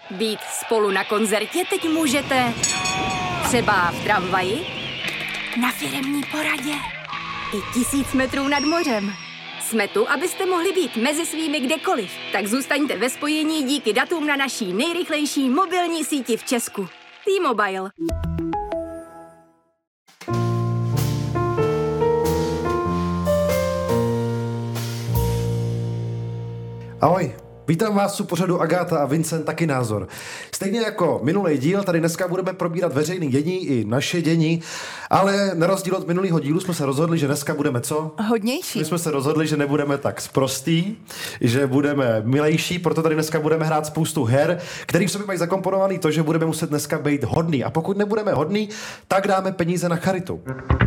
Být spolu na koncertě teď můžete třeba v tramvaji, na firemní poradě i 1000 metrů nad mořem. Jsme tu, abyste mohli být mezi svými kdekoliv. Tak zůstaňte ve spojení díky datům na naší nejrychlejší mobilní síti v Česku. T-Mobile. Ahoj, vítám vás u pořadu Agáta a Vincent taky názor. Stejně jako minulý díl, tady dneska budeme probírat veřejný dění i naše dění, ale na rozdíl od minulého dílu jsme se rozhodli, že dneska budeme co? Hodnější. My jsme se rozhodli, že nebudeme tak sprostý, že budeme milejší, proto tady dneska budeme hrát spoustu her, který v sobě mají zakomponovaný to, že budeme muset dneska být hodný. A pokud nebudeme hodný, tak dáme peníze na charitu.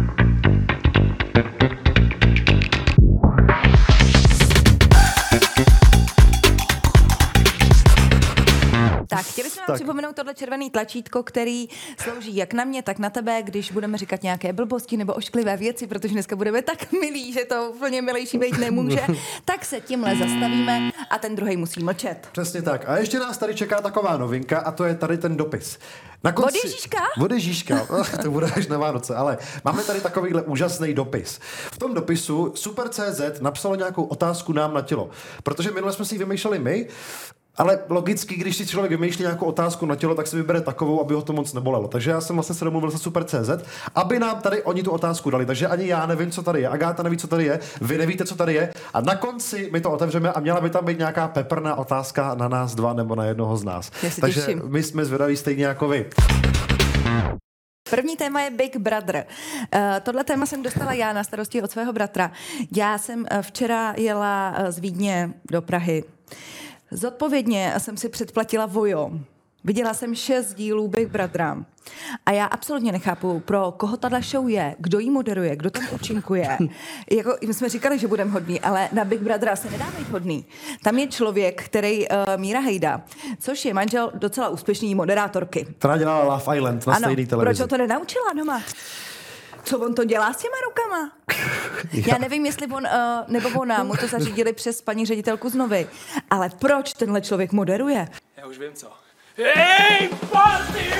Tak, chtěli jsme vám připomenout tohle červený tlačítko, který slouží jak na mě, tak na tebe, když budeme říkat nějaké blbosti nebo ošklivé věci, protože dneska budeme tak milí, že to úplně milejší být nemůže, tak se tímhle zastavíme a ten druhej musí mlčet. Přesně tak. A ještě nás tady čeká taková novinka a to je tady ten dopis. Na konci... Od Ježíška? To bude až na Vánoce, ale máme tady takovýhle úžasný dopis. V tom dopisu Super.cz napsalo nějakou otázku nám na tělo, protože minule jsme si ji vymýšleli my, ale logicky, když si člověk vymýšlí nějakou otázku na tělo, tak si vybere takovou, aby ho to moc nebolelo. Takže já jsem vlastně se domluvil se Super.cz, aby nám tady oni tu otázku dali. Takže ani já nevím, co tady je, Agáta neví, co tady je, vy nevíte, co tady je. A na konci my to otevřeme a měla by tam být nějaká peprná otázka na nás dva nebo na jednoho z nás. Takže těším. My jsme zvědaví stejně jako vy. První téma je Big Brother. Tohle téma jsem dostala já na starosti od svého bratra. Já jsem včera jela z Vídně do Prahy. Zodpovědně jsem si předplatila Vojo. Viděla jsem 6 dílů Big Brothera. A já absolutně nechápu, pro koho tahle show je, kdo jí moderuje, kdo tam účinkuje. Jako, my jsme říkali, že budeme hodný, ale na Big Brothera se nedá být hodný. Tam je člověk, který Míra Hejda, což je manžel docela úspěšný moderátorky. Která dělala Love Island na stejný televizi. Proč ho to nenaučila doma? Co on to dělá s těma rukama? Já nevím, jestli on nebo ona mu to zařídili přes paní ředitelku z Novy, ale proč tenhle člověk moderuje? Já už vím co. Hej, party!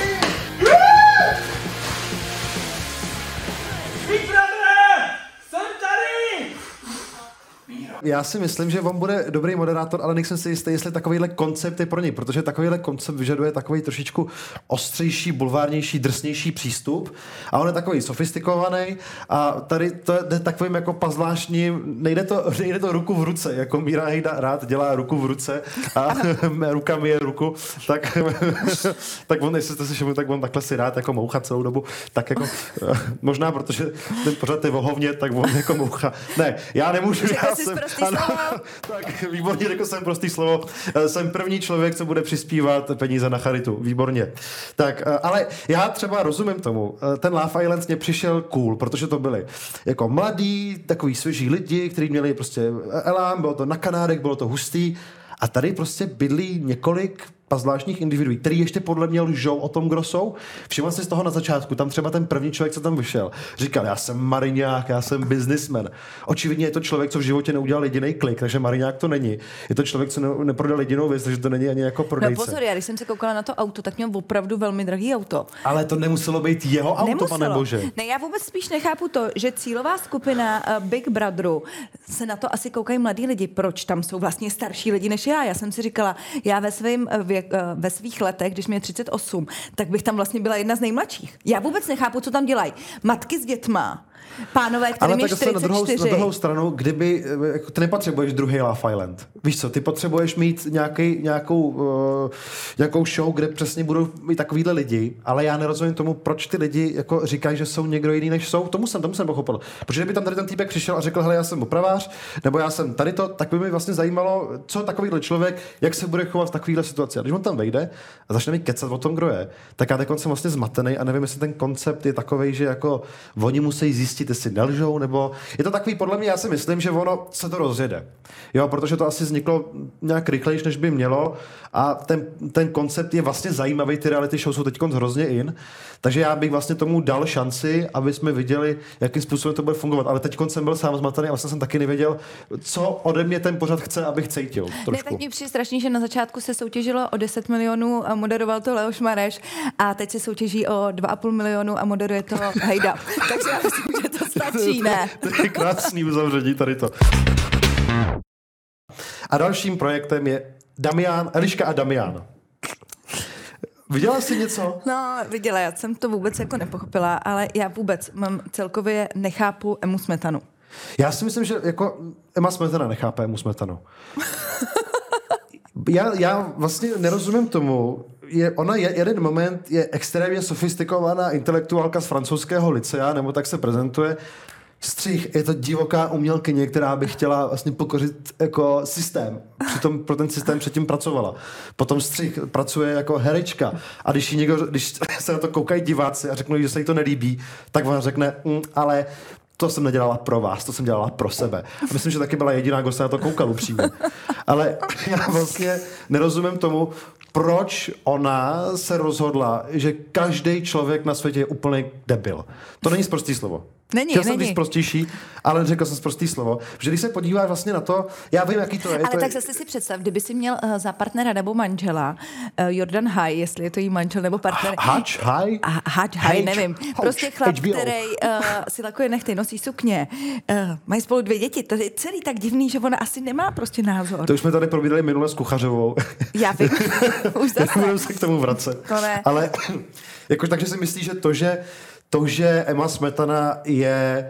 Big Brother! Jsem tady! Já si myslím, že on bude dobrý moderátor, ale nejsem si jistý, jestli takovýhle koncept je pro něj, protože takovýhle koncept vyžaduje takový trošičku ostřejší, bulvárnější, drsnější přístup a on je takový sofistikovaný a tady to je takovým jako pazvláštním, nejde to ruku v ruce, jako Míra Hejda rád dělá ruku v ruce a ruka myje ruku, tak on, jestli jste si všimli, tak on takhle si rád jako moucha celou dobu, tak jako možná, protože ten pořád je vohovně, tak on jako moucha. Ne, já nemůžu, ano, tak výborně, řekl jsem prostý slovo. Jsem první člověk, co bude přispívat peníze na charitu. Výborně. Tak, ale já třeba rozumím tomu. Ten Love Island mě přišel cool, protože to byli jako mladí, takový svěží lidi, kteří měli prostě elán, bylo to na Kanárech, bylo to hustý. A tady prostě bydlí několik zvláštních individuí, který ještě podle mě lžou o tom, kdo jsou. Všiml si z toho na začátku, tam třeba ten první člověk, co tam vyšel, říkal, já jsem mariňák, já jsem businessman. Očividně je to člověk, co v životě neudělal jediný klik, takže mariňák to není. Je to člověk, co neprodal jedinou věc, takže to není ani jako prodejce. No pozor, já když jsem se koukala na to auto, tak měl opravdu velmi drahý auto. Ale to nemuselo být jeho auto, nemuselo. Pane bože. Ne, já vůbec spíš nechápu to, že cílová skupina Big Brotheru se na to asi koukají mladí lidi. Proč tam jsou vlastně starší lidi než já? Já jsem si říkala, já ve svých letech, když mě je 38, tak bych tam vlastně byla jedna z nejmladších. Já vůbec nechápu, co tam dělají. Matky s dětma, pánové, kterým je 44. Na druhou stranu, kdyby, jako, ty nepotřebuješ druhý Love Island. Víš co, ty potřebuješ mít nějakou show, kde přesně budou mít takovýhle lidi, ale já nerozumím tomu, proč ty lidi jako říkají, že jsou někdo jiný než jsou. Tomu jsem pochopil. Protože kdyby tam tady ten týpek přišel a řekl, hele, já jsem opravář, nebo já jsem tady to, tak by mi vlastně zajímalo, co takovýhle člověk, jak se bude chovat v takovýhle situaci. A když on tam vejde a začne mi kecat o tom, kdo je, tak já teď jsem vlastně zmatený a nevím, jestli ten koncept je takovej, že jako oni musí zjistit, zjistit, jestli nelžou, nebo je to takový, podle mě, já si myslím, že ono se to rozjede. Jo, protože to asi vzniklo nějak rychlejš, než by mělo a ten koncept je vlastně zajímavý, ty reality show jsou teď hrozně in, takže já bych vlastně tomu dal šanci, aby jsme viděli, jakým způsobem to bude fungovat, ale teď jsem byl sám zmatený a vlastně jsem taky nevěděl, co ode mě ten pořad chce, abych cítil trošku. Ne, tak mě přijde strašný, že na začátku se soutěžilo o 10 milionů a moderoval to Leoš Mareš a teď se soutěží o 2,5 milionu a moderuje to Hejda. Takže já myslím, že to stačí, ne? To je krásný uzavření tady to. A dalším projektem je Eliška a Damian. Viděla jsi něco? No, viděla, já jsem to vůbec jako nepochopila, ale já vůbec celkově nechápu Emu Smetanu. Já si myslím, že jako Ema Smetana nechápe Emu Smetanu. Já vlastně nerozumím tomu. Jeden moment je extrémně sofistikovaná intelektuálka z francouzského lycea, nebo tak se prezentuje. Střih je to divoká umělkyně, která by chtěla vlastně pokořit jako systém. Přitom pro ten systém předtím pracovala. Potom Střih pracuje jako herečka. A když se na to koukají diváci a řeknou, že se jí to nelíbí, tak ona řekne, ale to jsem nedělala pro vás, to jsem dělala pro sebe. A myslím, že taky byla jediná, kdo se na to koukal upřímně. Ale já vlastně nerozumím tomu, proč ona se rozhodla, že každý člověk na světě je úplný debil. To není sprostý slovo. Chtěl jsem být prostější, ale řekl jsem sprostý slovo. Že když se podíváš vlastně na to, já vím, jaký to je. Ale tak zase si představ, kdyby si měl za partnera nebo manžela Jordan High, jestli je to jí manžel nebo partner. Hutch High? Hutch High, nevím. Prostě chlap, který si lakuje nechty, nosí sukně, mají spolu 2 děti. To je celý tak divný, že ona asi nemá prostě názor. To už jsme tady probírali minule s Kuchařovou. Já vím. Už zase. Nebudeme se k tomu vracet. To ne. Ale takže si myslíš, že to, že Ema Smetana je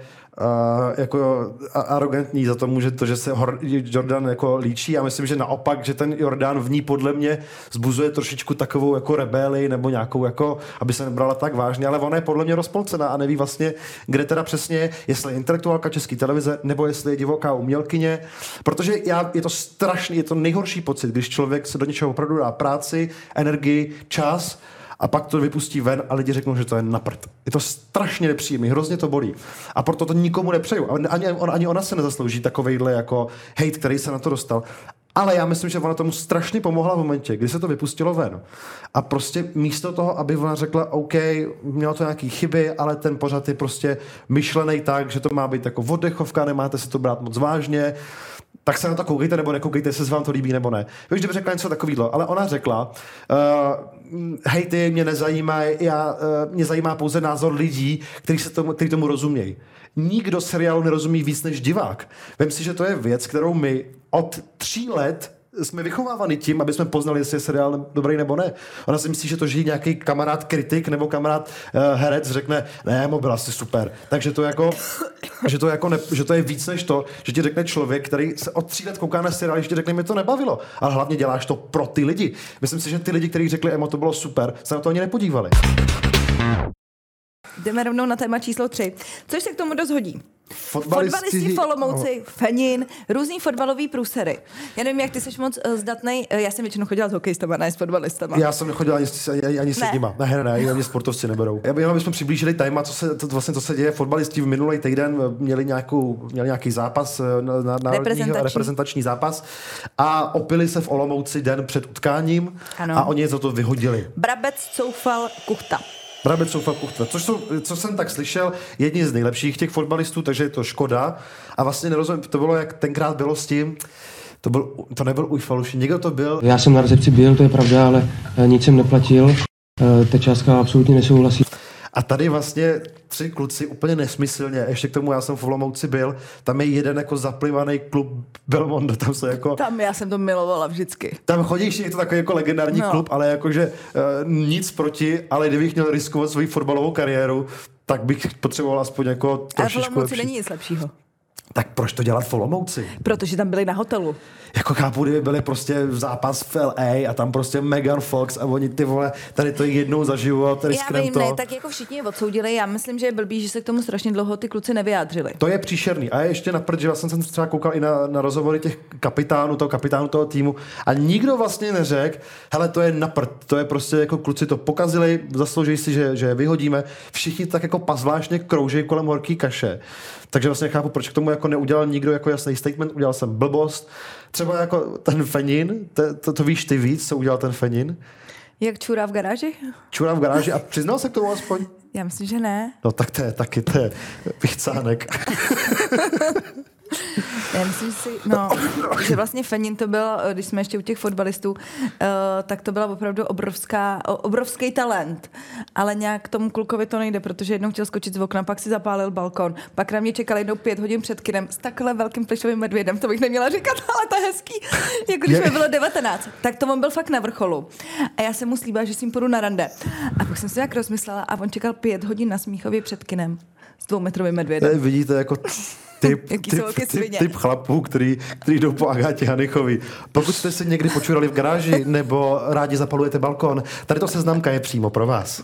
jako arrogantní za tomu, že se Jordan jako líčí. Já myslím, že naopak, že ten Jordan v ní podle mě zbuzuje trošičku takovou jako rebelii nebo nějakou jako, aby se nebrala tak vážně, ale ona je podle mě rozpolcená a neví vlastně, kde teda přesně, jestli je intelektuálka České televize nebo jestli je divoká umělkyně, protože je to strašný, je to nejhorší pocit, když člověk se do něčeho opravdu dá práci, energii, čas a pak to vypustí ven a lidi řeknou, že to je na prd. Je to strašně nepříjemný, hrozně to bolí. A proto to nikomu nepřeju. Ani ona se nezaslouží takovejhle jako hejt, který se na to dostal. Ale já myslím, že ona tomu strašně pomohla v momentě, kdy se to vypustilo ven. A prostě místo toho, aby ona řekla, OK, mělo to nějaký chyby, ale ten pořad je prostě myšlený tak, že to má být jako oddechovka, nemáte si to brát moc vážně, tak se na to koukejte nebo nekoukejte, jestli se vám to líbí nebo ne. Víš, kdyby řekla něco takového, ale ona řekla, hejty mě nezajímají, mě zajímá pouze názor lidí, kteří tomu rozumějí. Nikdo seriálu nerozumí víc než divák. Vem si, že to je věc, kterou my od 3 let jsme vychováváni tím, aby jsme poznali, jestli je seriál dobrý nebo ne. Ona si myslí, že to žijí nějaký kamarád kritik nebo kamarád herec řekne, ne, byl asi super. Takže to jako, že to je víc než to, že ti řekne člověk, který se od 3 let kouká na seriál, že ti řekne, mě to nebavilo. Ale hlavně děláš to pro ty lidi. Myslím si, že ty lidi, kteří řekli, Emo, to bylo super, se na to ani nepodívali. Jdeme rovnou na téma číslo 3, což se k tomu dost hodí. Fotbalisti v Olomouci, Fenin, různý fotbalový průsery. Já nevím, jak ty jsi moc zdatnej. Já jsem většinou chodila s hokejistama, ne s fotbalistama. Já jsem nechodila ani s nima. Ne, ani sportovci neberou. Jenom bychom přiblížili téma, co se děje. Fotbalisti v minulý týden měli nějaký zápas, reprezentační zápas a opili se v Olomouci den před utkáním. Ano. A oni je za to vyhodili. Brabec, Coufal, Kuchta. Co jsem tak slyšel, jedni z nejlepších těch fotbalistů, takže je to škoda. A vlastně nerozumím, to bylo, jak tenkrát bylo s tím, to nebyl Ujfaluši, někdo to byl. Já jsem na recepci byl, to je pravda, ale nic jsem neplatil. Ta částka absolutně nesouhlasí. A tady vlastně 3 kluci úplně nesmyslně, ještě k tomu já jsem v Olomouci byl, tam je jeden jako zaplivaný klub Belmondo, tam se jako... Tam já jsem to milovala vždycky. Tam chodíš, je to takový jako legendární klub, ale jakože nic proti, ale kdybych měl riskovat svoji fotbalovou kariéru, tak bych potřeboval aspoň jako trošičku lepší. Ale v Olomouci není nic lepšího. tak proč to dělat v Olomouci? Protože tam byli na hotelu. Jako chápu, kdyby byli prostě v zápas v LA a tam prostě Megan Fox a oni ty vole, tady to jednou zažiju a tady Já vím, ne, tak jako všichni je odsoudili, já myslím, že je blbý, že se k tomu strašně dlouho ty kluci nevyjádřili. To je příšerný. A ještě na prd, že vlastně jsem třeba koukal i na rozhovory těch kapitánu toho týmu a nikdo vlastně neřekl, hele, to je na prd, to je prostě jako kluci to pokazili, zaslouží si, že je vyhodíme. Všichni tak jako zvláštně kroužejí kolem horký kaše. Takže vlastně chápu, proč k tomu jako neudělal nikdo jako jasný statement, udělal jsem blbost. Třeba jako ten Fenin, to víš ty víc, co udělal ten Fenin? Jak čurá v garáži? Čurá v garáži a přiznal se k tomu aspoň? Já myslím, že ne. No tak to je taky pichcánek. Já myslím si, že vlastně Fenin to byl, když jsme ještě u těch fotbalistů, tak to byla opravdu obrovský talent. Ale nějak tomu klukovi to nejde, protože jednou chtěl skočit z okna, pak si zapálil balkon, pak na mě čekal jednou 5 hodin před kinem s takhle velkým plišovým medvědem, to bych neměla říkat, ale to je hezký. Jako když mi bylo 19, tak to on byl fakt na vrcholu. A já jsem mu slíbila, že s ním půjdu na rande. A pak jsem si tak rozmyslela a on čekal 5 hodin na Smíchově před kinem s 2metrovým medvědem. Vidíte, jako typ chlapů, který jdou po Agátě Hanychovi. Pokud jste se někdy počurali v garáži nebo rádi zapalujete balkon, tady to seznamka je přímo pro vás.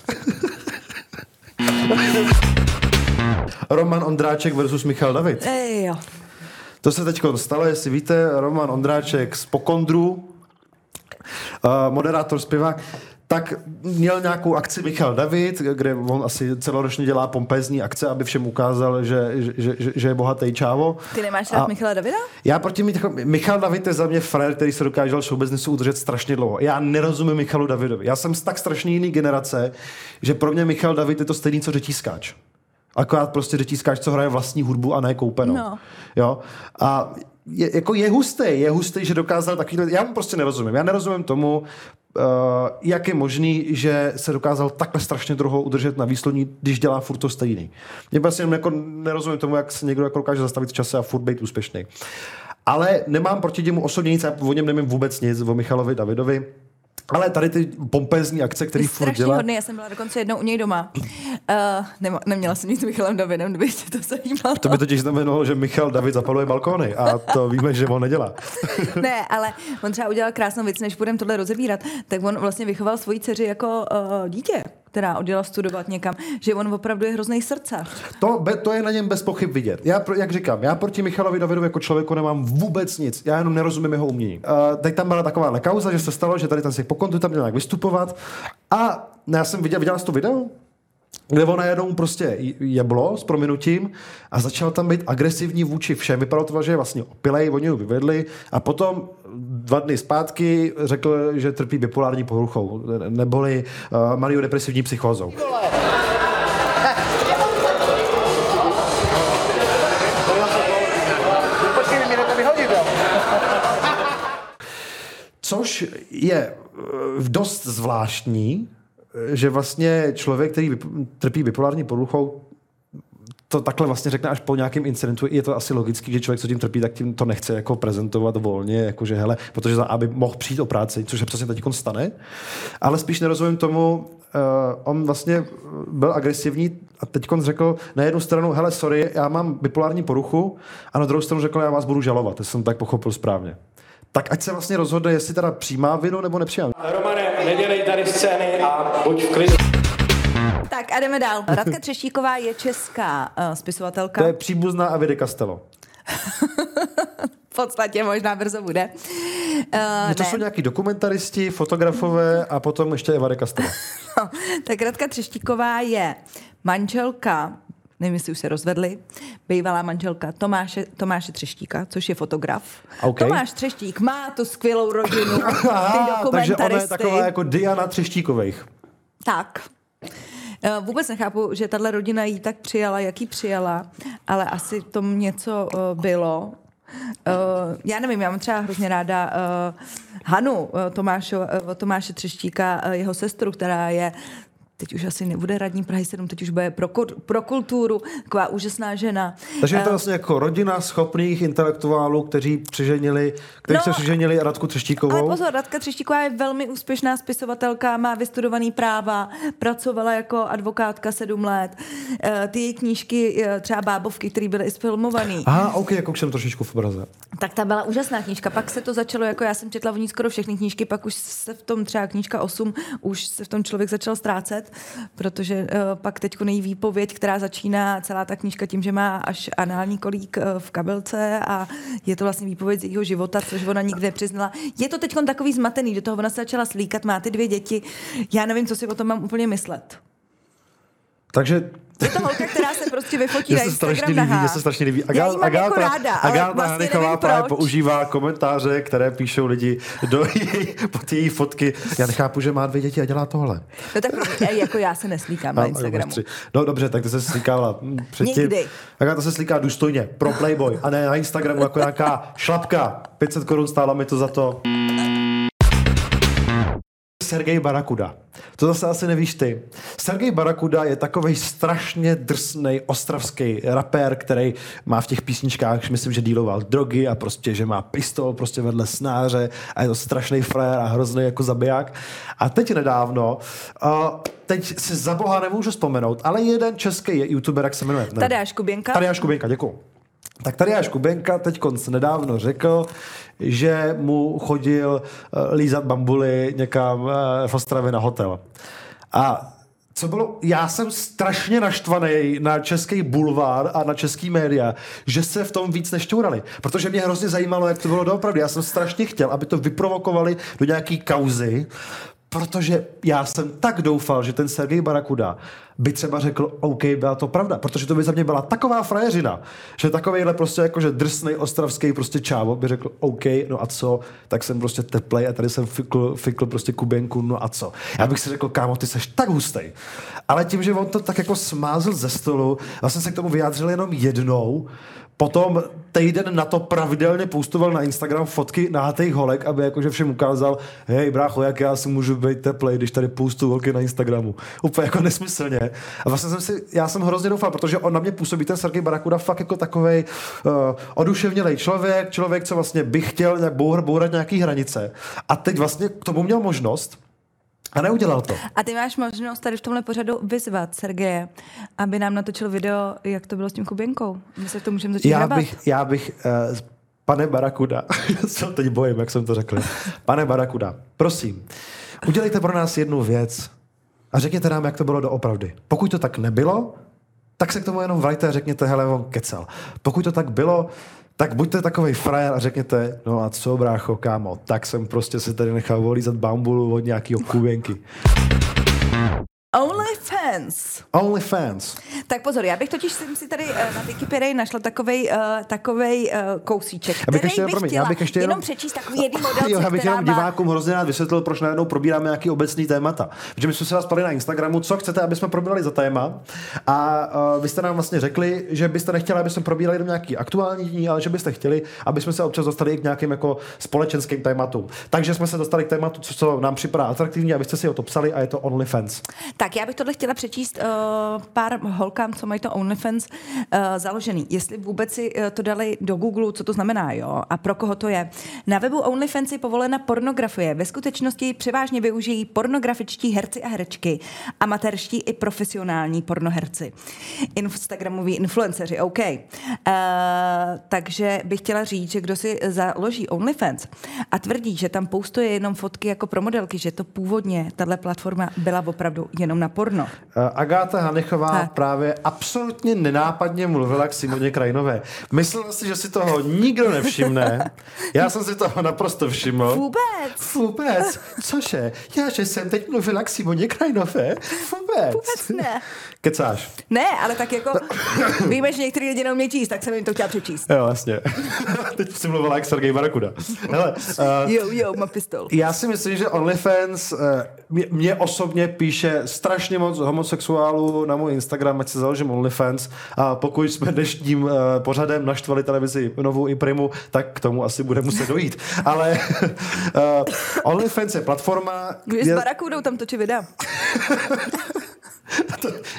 Roman Ondráček versus Michal David. Jo. To se teď stalo, jestli víte, Roman Ondráček z Pokondru, moderátor, zpěvák, tak měl nějakou akci Michal David, kde on asi celoročně dělá pompézní akce, aby všem ukázal, že je bohatý čávo. Ty nemáš rád Michala Davida? Já proti Michal David je za mě frér, který se dokáže v showbiznesu udržet strašně dlouho. Já nerozumím Michalu Davidovi. Já jsem z tak strašně jiný generace, že pro mě Michal David je to stejný, co řetískáč. Akorát prostě řetískáč, co hraje vlastní hudbu a ne koupenou. No. Jo? A je hustý, že dokázal takovýhle... Já mu prostě nerozumím. Já nerozumím tomu, jak je možný, že se dokázal takhle strašně dlouho udržet na výslední, když dělá furt to stejný. Mě vlastně jako nerozumím tomu, jak se někdo jako dokáže zastavit v čase a furt být úspěšný. Ale nemám proti němu osobně nic, já o něm nevím vůbec nic, o Michalovi Davidovi. Ale tady ty pompézní akce, který furt dělá... Strašně hodný, já jsem byla dokonce jednou u něj doma. Neměla jsem nic s Michalem Davidem, kdyby tě to zajímalo. To by totiž znamenalo, že Michal David zapaluje balkóny a to víme, že on nedělá. Ne, ale on třeba udělal krásnou věc, než budeme tohle rozebírat, tak on vlastně vychoval svoji dceři jako dítě, která odjela studovat někam, že on opravdu je hrozný srdcař. To je na něm bez pochyb vidět. Jak říkám, já proti Michalovi Davidovi jako člověku nemám vůbec nic. Já jenom nerozumím jeho umění. Teď tam byla taková kauza, že se stalo, že tady ten si po kontu tam měl nějak vystupovat a já jsem viděl to video, kde on najednou prostě jeblo s prominutím a začal tam být agresivní vůči všem. Vypadalo to, že je vlastně opilej, oni ho vyvedli a potom 2 dny zpátky řekl, že trpí bipolární poruchou, neboli maniodepresivní psychózou. Což je dost zvláštní, že vlastně člověk, který trpí bipolární poruchou, to takhle vlastně řekne až po nějakém incidentu. Je to asi logický, že člověk, co tím trpí, tak tím to nechce jako prezentovat volně, jakože hele, protože aby mohl přijít o práci, což se přesně teď stane. Ale spíš nerozumím tomu, on vlastně byl agresivní a teď řekl na jednu stranu, hele, sorry, já mám bipolární poruchu a na druhou stranu řekl, já vás budu žalovat, jestli jsem tak pochopil správně. Tak ať se vlastně rozhodne, jestli teda přijímá vinu nebo nepřijímá. Romane, nedělej tady scény a buď v klidu. Tak a jdeme dál. Radka Třeštíková je česká spisovatelka. To je příbuzná Avidy Castello. V podstatě možná brzo bude. To jsou nějaký dokumentaristi, fotografové a potom ještě Eva de Castello. No, tak Radka Třeštíková je manželka, nevím, jestli už se rozvedli, bývalá manželka Tomáše Třeštíka, což je fotograf. Okay. Tomáš Třeštík má tu skvělou rodinu, ty dokumentaristy. Takže ona je taková jako Diana Třeštíkových. Tak. Vůbec nechápu, že tahle rodina jí tak přijala, jak jí přijala, ale asi tomu něco bylo. Já nevím, já mám třeba hrozně ráda Hanu Tomáše Třeštíka, jeho sestru, která je teď už asi nebude radní Prahy 7, teď už bude pro kulturu, taková úžasná žena. Takže je to vlastně jako rodina schopných intelektuálů, kteří se přiženili Radku Třeštíkovou. Ale pozor, Radka Třeštíková je velmi úspěšná spisovatelka, má vystudovaný práva, pracovala jako advokátka 7 let. Ty její knížky, třeba Bábovky, které byly i zfilmovaný. Aha, ok, jako už jsem trošičku v obraze. Tak ta byla úžasná knížka. Pak se to začalo, jako já jsem četla o ní skoro všechny knížky, pak už se v tom třeba knížka 8, už se v tom člověk začal ztrácet, protože pak teďko její výpověď, která začíná celá ta knížka tím, že má až anální kolík v kabelce a je to vlastně výpověď z jejího života, což ona nikdy nepřiznala. Je to teďko takový zmatený, do toho ona se začala slíkat, má ty 2 děti. Já nevím, co si o tom mám úplně myslet. Takže je to holka, která se prostě vyfotí na Instagram nahá. Mně se strašně líbí. Já jí mám jako ráda, ale vlastně nevím proč. Používá komentáře, které píšou lidi pod její fotky. Já nechápu, že má 2 děti a dělá tohle. No tak jako já se neslíkám na Instagramu. No dobře, tak to se slíkala předtím. Nikdy. To se slíká důstojně pro Playboy a ne na Instagramu jako nějaká šlapka. 500 korun stála mi to za to. Sergej Barakuda. To zase asi nevíš ty. Sergej Barakuda je takovej strašně drsnej ostravský rapér, který má v těch písničkách, myslím, že díloval drogy a prostě, že má pistol prostě vedle snáře a je to strašný frajer a hrozný jako zabiják. A teď nedávno, teď si za boha nemůžu vzpomenout, ale jeden český youtuber, jak se jmenuje? Tadeáš Kuběnka. Tadeáš Kuběnka, děkuju. Tak Tadeáš Kuběnka teďkonc nedávno řekl, že mu chodil lízat bambuly někam v Ostravě na hotel. A co bylo, já jsem strašně naštvaný na český bulvár a na český média, že se v tom víc nešťourali. Protože mě hrozně zajímalo, jak to bylo doopravdy. Já jsem strašně chtěl, aby to vyprovokovali do nějaký kauzy, protože já jsem tak doufal, že ten Sergej Barakuda by třeba řekl, OK, byla to pravda, protože to by za mě byla taková frajeřina, že takovejhle prostě jakože drsnej ostravský prostě čávo by řekl, OK, no a co, tak jsem prostě teplej a tady jsem fikl prostě Kuběnku, no a co. Já bych si řekl, kámo, ty seš tak hustej. Ale tím, že on to tak jako smázl ze stolu, vlastně se k tomu vyjádřil jenom jednou, potom týden na to pravidelně postoval na Instagram fotky nahatých holek, aby jakože všem ukázal, hej brácho, jak já si můžu být teplej, když tady postuju holky na Instagramu. Úplně jako nesmyslně. A vlastně já jsem hrozně doufal, protože on na mě působí ten Sergej Barakuda fakt jako takovej oduševnělej člověk, co vlastně by chtěl bourat nějaký hranice. A teď vlastně k tomu měl možnost, a neudělal to. A ty máš možnost tady v tomhle pořadu vyzvat Sergeje, aby nám natočil video, jak to bylo s tím Kuběnkou. My se to můžeme začít hrabat. Já bych pane Barakuda, se teď bojím, jak jsem to řekl. Pane Barakuda, prosím, udělejte pro nás jednu věc a řekněte nám, jak to bylo doopravdy. Pokud to tak nebylo, tak se k tomu jenom vrajte a řekněte, hele, on kecal. Pokud to tak bylo, tak buďte takovej frajer a řekněte, no a co, brácho, kámo, tak jsem prostě si tady nechal volízat bambulu od nějakýho Kuběnky. OnlyFans. Tak pozor, já bych totiž si tady na Wikipedii našla takovej kousíček, já bych chtěla jenom přečíst takový jedný model. Já bych jenom divákům hrozně rád vysvětlil, proč najednou probíráme nějaký obecný témata. Protože my jsme se vás ptali na Instagramu, co chcete, aby jsme probírali za téma. A vy jste nám vlastně řekli, že byste nechtěli, aby jsme probírali jenom nějaký aktuální dní, ale že byste chtěli, aby jsme se občas dostali k nějakým jako společenským tématům. Takže jsme se dostali k tématu, co nám připadá atraktivní, abyste si o to psali, a je to OnlyFans. Tak já bych tohle chtěla přečíst pár holkám, co mají to OnlyFans založený. Jestli vůbec si to dali do Google, co to znamená, jo? A pro koho to je. Na webu OnlyFans je povolena pornografie. Ve skutečnosti převážně využijí pornografičtí herci a herečky, amatérští i profesionální pornoherci. Instagramoví influenceři, OK. Takže bych chtěla říct, že kdo si založí OnlyFans a tvrdí, že tam postuje jenom fotky jako pro modelky, že to původně tahle platforma byla opravdu jenom na porno. Agáta Hanechová právě absolutně nenápadně mluvila k Simoně Krajnové. Myslela si, že si toho nikdo nevšimne. Já jsem si toho naprosto všiml. Vůbec. Cože? Já, že jsem teď mluvila k Simoně Krajnové? Vůbec ne. Kecáš? Ne, ale tak jako víme, že některý lidi neumí číst, tak jsem jim to chtěla přečíst. Jo, vlastně. Teď si mluvila jak Sergej Barakuda. Hele, má pistol. Já si myslím, že OnlyFans mě osobně píše strašně moc homosexuálů na můj Instagram, ať se založím OnlyFans, a pokud jsme dnešním pořadem naštvali televizi Novou i Primu, tak k tomu asi bude muset dojít. Ale OnlyFans je platforma, s Barakudou tam točí videa.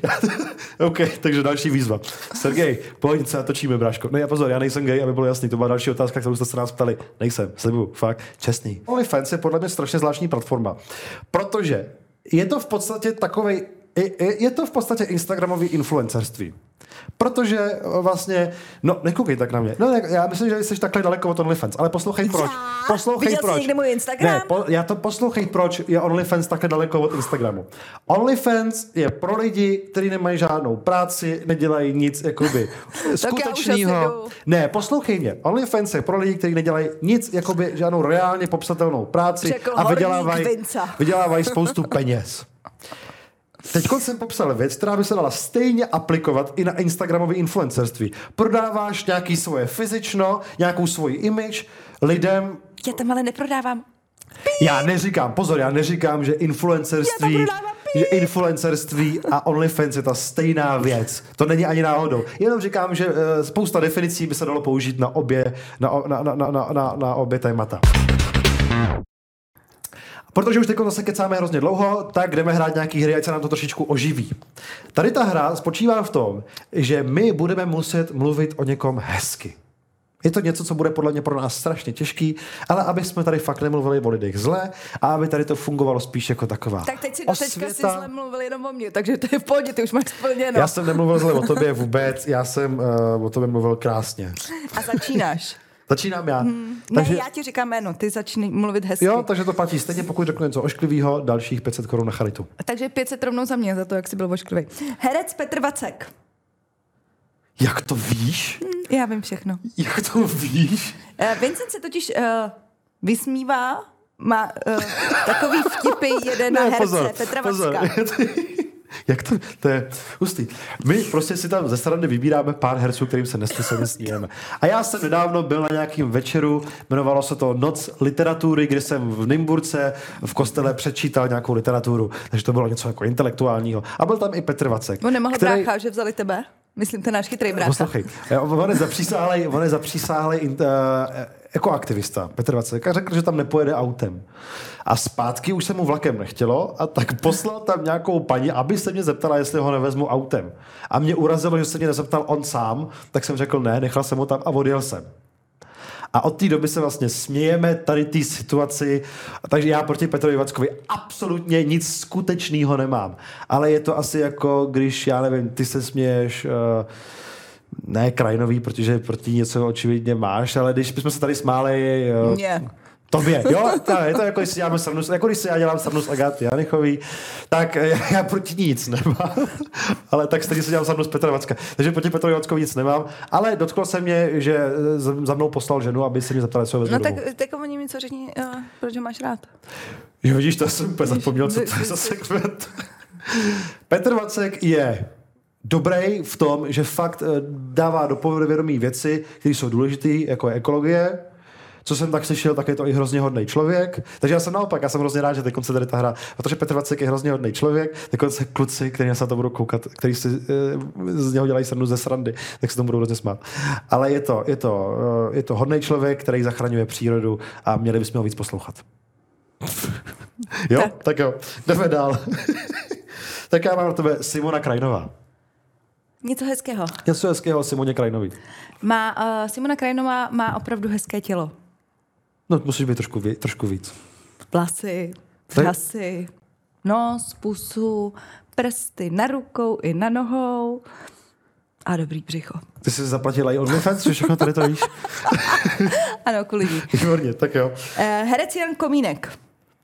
OK, takže další výzva. Sergej, pojď, se natočíme, bráško. No já pozor, já nejsem gay, aby bylo jasný, to byla další otázka, kterou jste se nás ptali. Nejsem, slibuju, fakt, čestný. OnlyFans je podle mě strašně zvláštní platforma, protože je to v podstatě takovej, je to v podstatě instagramový influencerství. Protože vlastně, no nekoukej tak na mě. No já myslím, že jsi takhle daleko od OnlyFans, ale poslouchej proč. Viděl jsi někdy můj Instagram? Ne, poslouchej proč je OnlyFans takhle daleko od Instagramu. OnlyFans je pro lidi, kteří nemají žádnou práci, nedělají nic jakoby skutečného. Ne, poslouchej mě. OnlyFans je pro lidi, kteří nedělají nic jakoby žádnou reálně popsatelnou práci a vydělávají spoustu peněz. Teď jsem popsal věc, která by se dala stejně aplikovat i na instagramové influencerství. Prodáváš nějaký svoje fyzično, nějakou svoji image lidem. Já tam ale neprodávám. Já neříkám, že influencerství a OnlyFans je ta stejná věc. To není ani náhodou. Jenom říkám, že spousta definicí by se dalo použít na obě témata. Protože už teď zase kecáme hrozně dlouho, tak jdeme hrát nějaký hry, ať se nám to trošičku oživí. Tady ta hra spočívá v tom, že my budeme muset mluvit o někom hezky. Je to něco, co bude podle mě pro nás strašně těžký, ale aby jsme tady fakt nemluvili o lidech zle a aby tady to fungovalo spíš jako taková Tak teď si doteďka si zle mluvil jenom o mě, takže to je v pohodě, ty už máš splněno. Já jsem nemluvil zle o tobě vůbec, já jsem o tobě mluvil krásně. A začínáš. Začínám já. Takže... Ne, já ti říkám jméno, ty začínej mluvit hezky. Jo, takže to platí stejně, pokud řeknu něco ošklivýho, dalších 500 korun na charitu. Takže 500 rovnou za mě, za to, jak jsi byl ošklivý. Herec Petr Vacek. Jak to víš? Já vím všechno. Jak to víš? Vincent se totiž vysmívá, má takový vtipy jede na herce Petra Vacka. Jak to je hustý. My prostě si tam ze strany vybíráme pár herců, kterým se nesmyslně sníjeme. A já jsem nedávno byl na nějakým večeru, jmenovalo se to Noc literatury, kde jsem v Nymburce v kostele přečítal nějakou literaturu, takže to bylo něco jako intelektuálního. A byl tam i Petr Vacek. On nemohl brácha, že vzali tebe? Myslím, ten náš chytrý brácha. Poslouchej, on je zapřísáhlej jako aktivista, Petr Vacek, a řekl, že tam nepojede autem. A zpátky už se mu vlakem nechtělo a tak poslal tam nějakou paní, aby se mě zeptala, jestli ho nevezmu autem. A mě urazilo, že se mě nezeptal on sám, tak jsem řekl ne, nechal jsem ho tam a odjel jsem. A od té doby se vlastně smějeme tady té situaci, takže já proti Petrovi Vackovi absolutně nic skutečného nemám. Ale je to asi jako, když, já nevím, ty se směješ... ne Krajnový, protože proti něco očividně máš, ale když bychom se tady smáli... Tobě, jo? Je to jako, když si děláme srandu, jako když si já dělám srandu s Agaty Janichový, tak já proti nic nemám. Ale tak stejně si dělám srandu z Petra Vacka. Takže proti Petrovi Vackovi nic nemám. Ale dotklo se mě, že za mnou poslal ženu, aby se mě zeptala, co vezmu domů. Tak oni mi co řekni, proč máš rád? Jo, vidíš, to jsem úplně zapomněl, co to je za segment. Petr Vacek je dobrý v tom, že fakt dává do povědomí věci, které jsou důležité, jako je ekologie. Co jsem tak slyšel, tak je to i hrozně hodný člověk. Takže já jsem naopak, já jsem hrozně rád, že teď se tady ta hra, protože Petr Vacek je hrozně hodný člověk, dokonce kluci, kteří se na to budou koukat, kteří si z něho dělají srandu ze srandy, tak se tomu budou hrozně smát. Ale je to hodný člověk, který zachraňuje přírodu a měli bychom ho víc poslouchat. Jo? Tak jo, jdeme dál. Tak já mám na tebe Simona Krajnová. Něco hezkého. Něco hezkého Simoně Krajnový. Simona Krajnová má opravdu hezké tělo. No, musíš být trošku víc. Vlasy, vlasy, nos, pusu, prsty na rukou i na nohou a dobrý břicho. Ty jsi zaplatila i OnlyFans, že všechno tady to víš? Ano, kvůli ní. Výborně, tak jo. Herec Jan Komínek.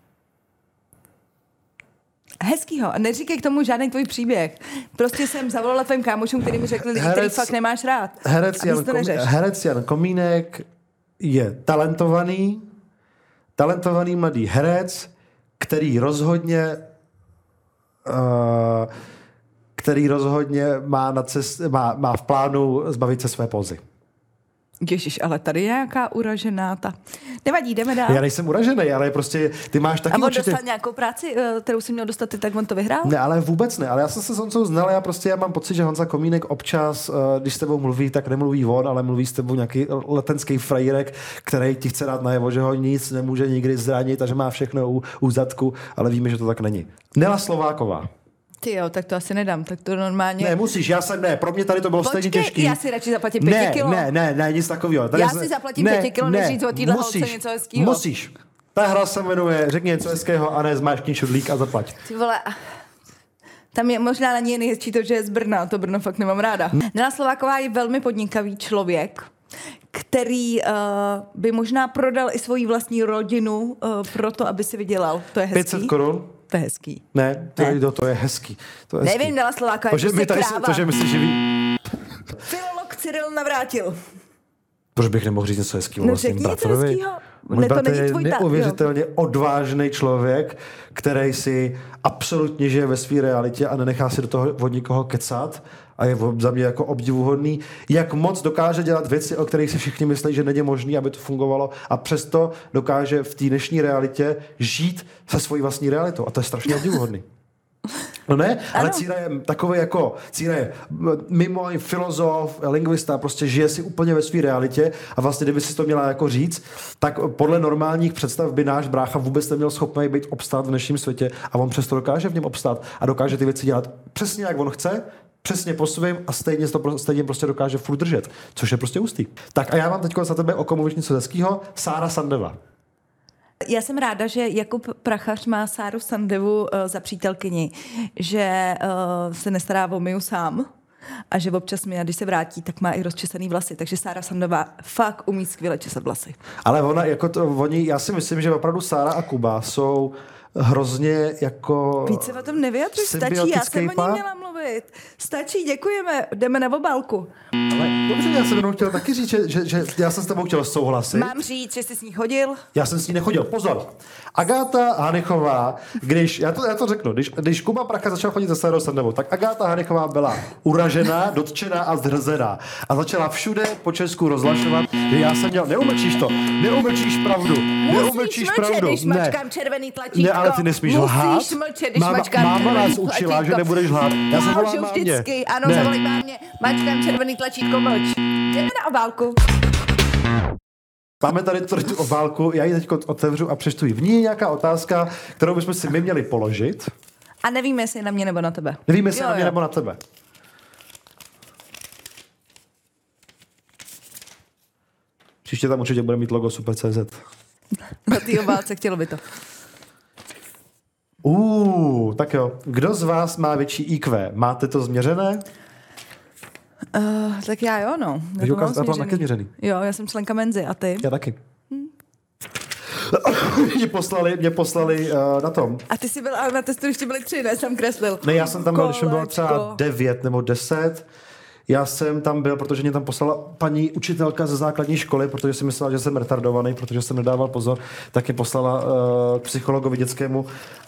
Hezkýho. A neříkej k tomu žádný tvůj příběh. Prostě jsem zavolala tvým kámošům, který mi řekli lidi, který fakt nemáš rád. Herec Jan Komínek je talentovaný mladý herec, který rozhodně má v plánu zbavit se své pózy. Ježiš, ale tady je nějaká uražená ta... Nevadí, jdeme dál. Já nejsem uražený, ale prostě ty máš taky určitě... A on dostal nějakou práci, kterou jsi měl dostat, tak on to vyhrál? Ne, ale vůbec ne. Ale já jsem se s Honcou znal, já mám pocit, že Honza Komínek občas, když s tebou mluví, tak nemluví on, ale mluví s tebou nějaký letenský frajírek, který ti chce dát najevo, že ho nic nemůže nikdy zranit a že má všechno u zadku, ale víme, že to tak není. Nela Slováková. Ty jo, tak to asi nedám, tak to normálně... Ne, musíš, pro mě tady to bylo stejně těžký. Já si radši zaplatím 5 kilo. Ne, nic takového. Já si zaplatím 5 kilo, než říct o týhle holce něco hezkýho. Musíš. Ta hra se jmenuje řekni něco hezkého a ne zmáčkni šudlík a zaplať. Ty vole, tam je možná na ní nejhezčí to, že je z Brna, to Brno fakt nemám ráda. Nela Slováková je velmi podnikavý člověk, který by možná prodal i svoji vlastní rodinu proto, aby si vydělal. To je hezký. 500 korun? To je hezký. Ne, to je hezký. Nevím, Nela Slováková je prostě kráva. To, že my si živí... Filolog Cyril Navrátil. Proč bych nemohl říct něco hezkýho vlastně bratrovi? Můj bratr je neuvěřitelně odvážný člověk, který si absolutně žije ve své realitě a nenechá si do toho od nikoho kecat a je za mě jako obdivuhodný, jak moc dokáže dělat věci, o kterých si všichni myslí, že není možný, aby to fungovalo a přesto dokáže v té dnešní realitě žít se svojí vlastní realitou a to je strašně obdivuhodný. No ne, ale Círa je takový jako, Círa je mimo filozof, lingvista, prostě žije si úplně ve své realitě a vlastně, kdyby si to měla jako říct, tak podle normálních představ by náš brácha vůbec neměl schopný být obstát v dnešním světě a on přesto dokáže v něm obstát a dokáže ty věci dělat přesně jak on chce, přesně po svým a stejně prostě dokáže furt držet, což je prostě ústý. Tak a já mám teď za tebe o komu něco hezkýho, Sára Sandeva. Já jsem ráda, že Jakub Prachař má Sáru Sandevu za přítelkyni, že se nestará o Miu sám a že občas Mia, když se vrátí, tak má i rozčesaný vlasy, takže Sára Sandová fakt umí skvěle česat vlasy. Ale ona, já si myslím, že opravdu Sára a Kuba jsou hrozně jako... Více o tom nevyjadřuj, stačí, já jsem o ní měla mluvit. Stačí, děkujeme, jdeme na obálku. Ale dobře, já jsem jenom chtěl taky říct, že já jsem s tebou chtěl souhlasit. Mám říct, že jsi s ní chodil? Já jsem s ní nechodil, pozor. Agáta Hanichová, já to řeknu, když Kuba Prachař začal chodit za Sárou Sandevou, tak Agáta Hanichová byla uražená, dotčená a zdrzená. A začala všude po Česku rozhlašovat, že já jsem měl, neumlčíš pravdu. Neumlčíš pravdu. Když mačkám červený tlačítko. Ne, ale ty nesmíš lhát. Musíš mlčet, když mačkám červený máma nás učila, že nebudeš lhát. Já jsem volám mámě. Vždycky, ano, zavolej mámě. Mačkám červený tlačítko, mlč. Jdeme na obálku. Máme tady tu obálku, já ji teď otevřu a přečtu ji. V ní je nějaká otázka, kterou bychom si my měli položit. A nevíme, jestli na mě nebo na tebe. Nevíme, jestli na mě nebo na tebe. Příště tam určitě bude mít logo Super.cz. Na té obálce chtělo by to. Tak jo. Kdo z vás má větší IQ? Máte to změřené? Tak já jo, no. Já to mám taky změřený. Jo, já jsem členka Menzy, a ty? Já taky. Mě poslali na tom. A ty jsi byl, ale na testu ještě byli 3, ne? Jsem kreslil. Ne, já jsem tam byl, když jsem byl třeba 9 nebo 10. Já jsem tam byl, protože mě tam poslala paní učitelka ze základní školy, protože si myslela, že jsem retardovaný, protože jsem nedával pozor, tak mě poslala psychologovi dětskému,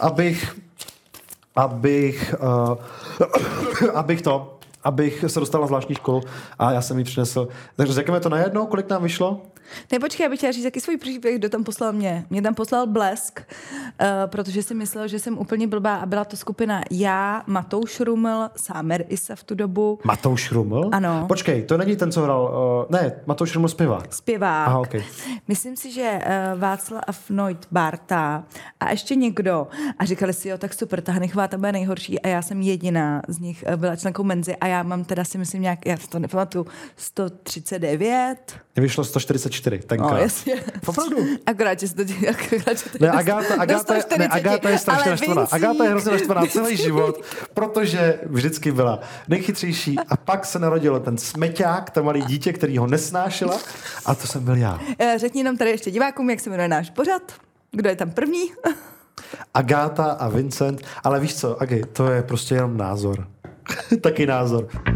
abych se dostal na zvláštní školu a já jsem ji přinesl. Takže řekněme to najednou, kolik nám vyšlo? Ne, počkej, já bych chtěla říct, jaký svůj příběh, kdo tam poslal mě. Mě tam poslal Blesk, protože si myslel, že jsem úplně blbá a byla to skupina já, Matouš Ruml, Sámer Isa v tu dobu. Matouš Ruml? Ano. Počkej, to není ten, co hrál, ne, Matouš Ruml zpěvák. Zpěvák. Aha, okay. Myslím si, že Václav Noit Barta a ještě někdo. A říkali si, jo, tak super, ta Hanichová tam bude nejhorší a já jsem jediná z nich byla členkou Menzy a já mám teda si myslím nějak, já to nepamatuju, 139. Vyšlo 144 tenkrát. No, jasně. Opravdu. Akorát, že se to Ne, Agáta je strašně naštvaná. Agáta je hrozně naštvaná celý život, protože vždycky byla nejchytřejší a pak se narodil ten smeťák, to malý dítě, který ho nesnášela a to jsem byl já. Řekni nám tady ještě divákům, jak se jmenuje náš pořad. Kdo je tam první? Agáta a Vincent, ale víš co, Agi, to je prostě jenom názor. Taky názor.